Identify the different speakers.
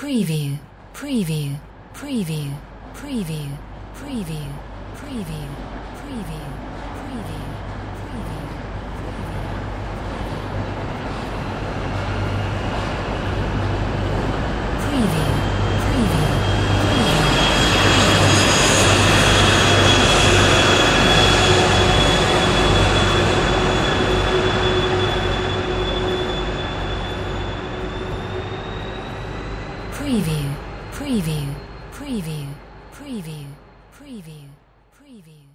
Speaker 1: preview, preview, preview, preview, preview, preview, preview, preview, preview. Preview, preview, preview, preview, preview, preview.